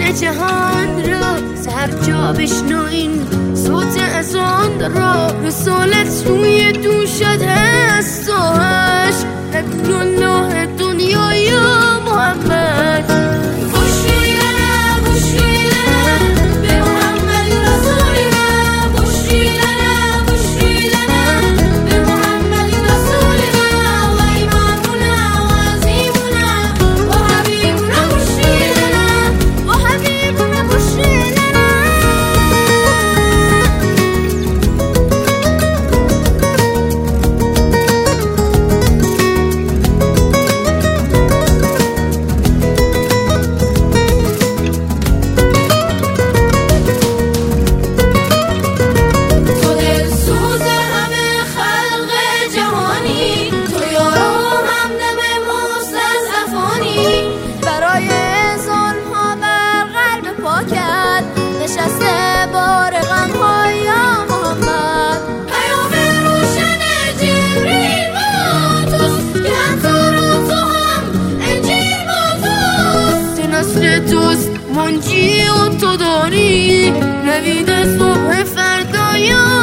جهان را سر جا بشنوین صوت اذان را رسالت روی دوشت هست و هشت نبی الله دنیا یا محمد نشسته بار غم‌ها یا محمد پیام روشن جبریل با توست که هم تو هم انجیل با توست تو نسل توست منجی و تو داری نوید صبح فردا یا